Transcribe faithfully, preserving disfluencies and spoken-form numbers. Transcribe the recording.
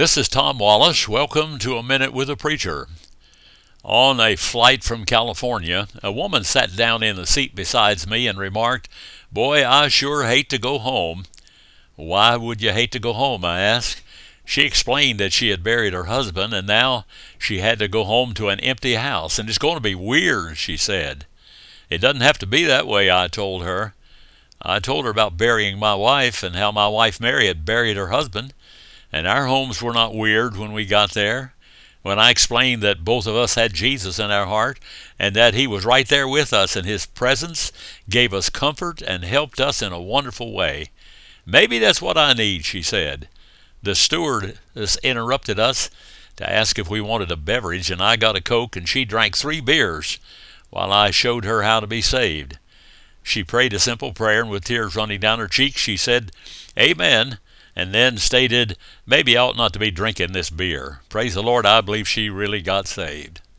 This is Tom Wallace. Welcome to A Minute with a Preacher. On a flight from California, a woman sat down in the seat beside me and remarked, "Boy, I sure hate to go home." "Why would you hate to go home?" I asked. She explained that she had buried her husband and now she had to go home to an empty house, and it's going to be weird, she said. "It doesn't have to be that way," I told her. I told her about burying my wife and how my wife Mary had buried her husband, and our homes were not weird when we got there. When I explained that both of us had Jesus in our heart and that he was right there with us, and his presence gave us comfort and helped us in a wonderful way. "Maybe that's what I need," she said. The stewardess interrupted us to ask if we wanted a beverage, and I got a Coke and she drank three beers while I showed her how to be saved. She prayed a simple prayer, and with tears running down her cheeks, she said, "Amen," and then stated, "Maybe I ought not to be drinking this beer." Praise the Lord, I believe she really got saved.